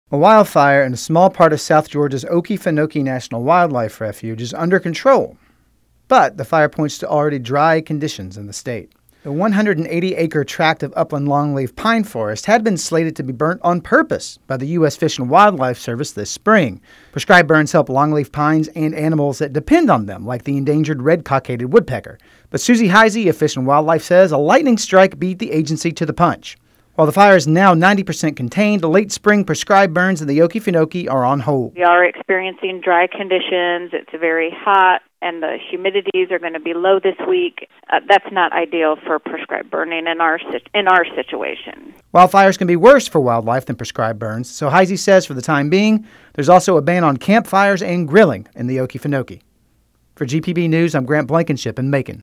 A wildfire in a small part of South Georgia's Okefenokee National Wildlife Refuge is under control, but the fire points to already dry conditions in the state. The 180-acre tract of upland longleaf pine forest had been slated to be burnt on purpose by the U.S. Fish and Wildlife Service this spring. Prescribed burns help longleaf pines and animals that depend on them, like the endangered red-cockaded woodpecker. But Susie Heisey of Fish and Wildlife says a lightning strike beat the agency to the punch. While the fire is now 90% contained, the late spring prescribed burns in the Okefenokee are on hold. We are experiencing dry conditions. It's very hot, and the humidities are going to be low this week. That's not ideal for prescribed burning in our situation. Wildfires can be worse for wildlife than prescribed burns, so Heisey says for the time being, there's also a ban on campfires and grilling in the Okefenokee. For GPB News, I'm Grant Blankenship in Macon.